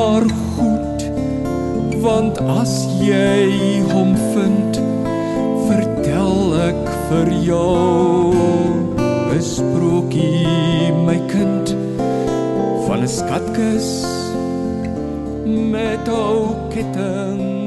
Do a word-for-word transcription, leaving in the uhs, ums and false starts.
maar goed, want as jy hom vind, vertel ek vir jou 'n sprookie, my kind, van 'n skatkis met ou ketting